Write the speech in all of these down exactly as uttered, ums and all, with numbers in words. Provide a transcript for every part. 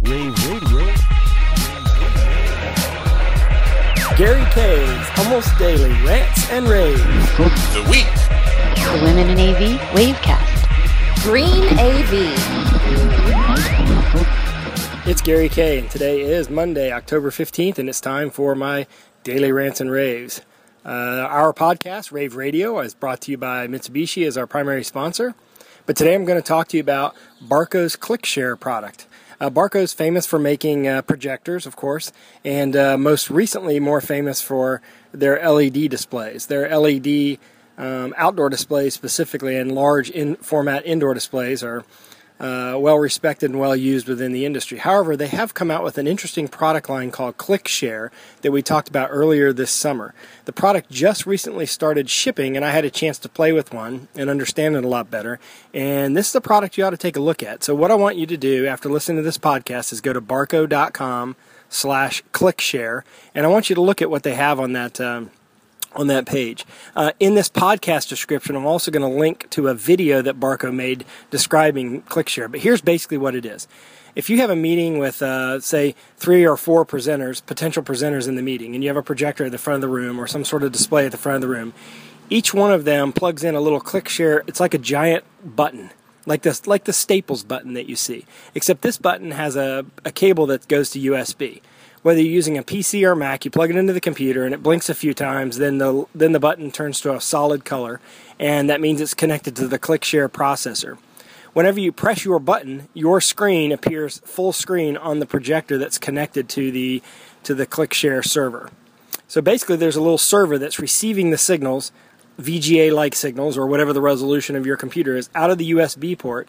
Rave Radio. Gary K's Almost Daily Rants and Raves. The Week. The Women in A V Wavecast. Green A V. It's Gary K, and today is Monday, October fifteenth, and it's time for my Daily Rants and Raves. Uh, our podcast, Rave Radio, is brought to you by Mitsubishi as our primary sponsor. But today I'm going to talk to you about Barco's ClickShare product. Uh, Barco's famous for making uh, projectors, of course, and uh, most recently more famous for their L E D displays. Their L E D um, outdoor displays specifically, and large in format indoor displays are uh, well respected and well used within the industry. However, they have come out with an interesting product line called ClickShare that we talked about earlier this summer. The product just recently started shipping, and I had a chance to play with one and understand it a lot better. And this is a product you ought to take a look at. So what I want you to do after listening to this podcast is go to barco.com slash ClickShare, and I want you to look at what they have on that um, on that page. Uh, in this podcast description, I'm also going to link to a video that Barco made describing ClickShare. But here's basically what it is. If you have a meeting with, uh, say, three or four presenters, potential presenters in the meeting, and you have a projector at the front of the room or some sort of display at the front of the room, each one of them plugs in a little ClickShare. It's like a giant button, like this, like the Staples button that you see, except this button has a, a cable that goes to U S B. Whether you're using a P C or Mac, you plug it into the computer and it blinks a few times, then the then the button turns to a solid color, and that means it's connected to the ClickShare processor. Whenever you press your button, your screen appears full screen on the projector that's connected to the to the ClickShare server. So basically there's a little server that's receiving the signals, V G A-like signals, or whatever the resolution of your computer is, out of the U S B port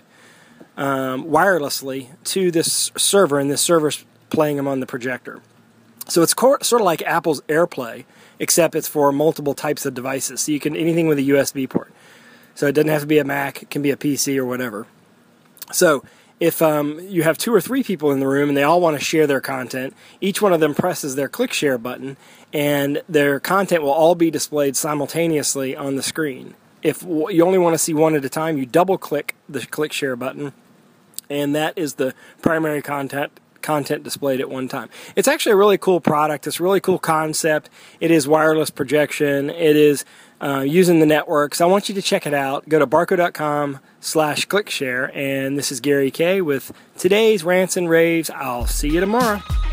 um, wirelessly to this server, and this server's playing them on the projector. So it's co- sort of like Apple's AirPlay, except it's for multiple types of devices. So you can anything with a U S B port. So it doesn't have to be a Mac, it can be a P C or whatever. So if um, you have two or three people in the room and they all want to share their content, each one of them presses their ClickShare button, and their content will all be displayed simultaneously on the screen. If you only want to see one at a time, you double-click the ClickShare button, and that is the primary content content displayed at one time. It's actually a really cool product. It's a really cool concept. It is wireless projection. It is uh, using the network. So I want you to check it out. Go to barco.com slash ClickShare. And this is Gary K with today's Rants and Raves. I'll see you tomorrow.